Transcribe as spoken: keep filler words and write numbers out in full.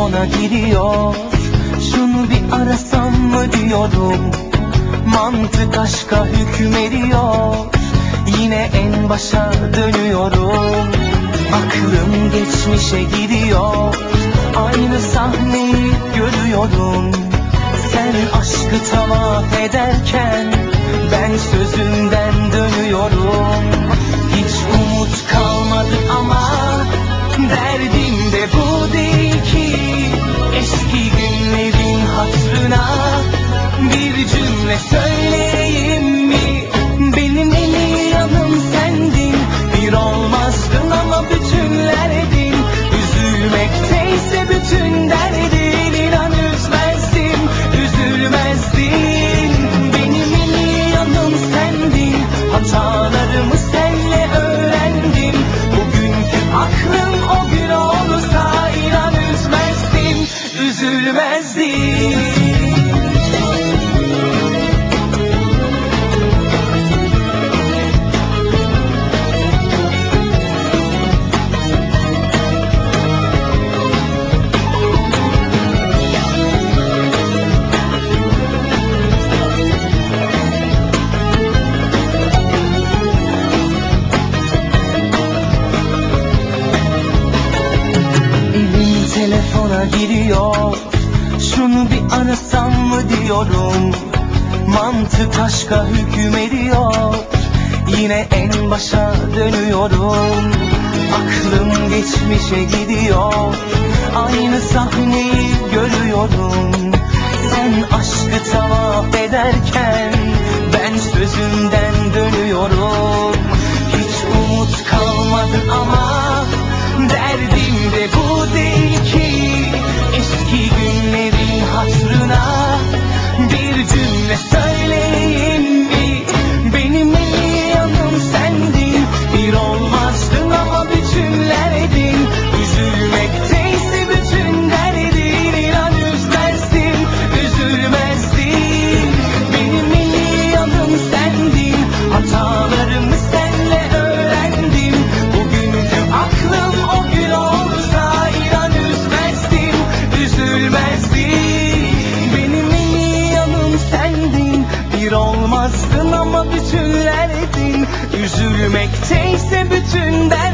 telefona giriyor. Şunu bir arasam mı diyorum. Mantık aşka hükmediyor. Yine en başa dönüyorum. Aklım geçmişe gidiyor. Aynı sahneyi görüyorum. Sen aşkı tavaf ederken ben sözümden dönüyorum. Hiç umut kalmadı ama derdim de bu değil ki. Eski günlerin hatırına bir cümle söyleyeyim mi? Benim en iyi yanım sendin. Bir olmazdın ama bütünlerdin. Üzülmekteyse bütün derdin. İnan üzmezdin, üzülmezdin. Benim en iyi yanım sendin. Hatalarımı senle öğrendim. Bugünkü aklım o gün olsa inan üzmezdin, üzülmezdin. Telefona giriyor. Şunu bir arasam mı diyorum. Mantık aşka hükmediyor. Yine en başa dönüyorum. Aklım geçmişe gidiyor. Aynı sahneyi görüyorum. Sen aşkı tavaf ederken ben sözümden dönüyorum. Hiç umut kalmadı ama derdim de bu değil ki. Eski günlerin hatırına bir cümle söyleyeyim mi? Benim en iyi yanım sendin. Bir olmazdın ama bütünlerdin. Üzülmekteyse bütün derdin. İnan üzmezdin, üzülmezdin. Benim en iyi yanım sendin. Hatalarımı senle öğrendim. Bugünkü aklım o gün olsa inan üzmezdin, üzülmezdin. Benim en iyi yanım sendin. Bir olmazdın ama bütünlerdin. Üzülmekteyse bütün derdin.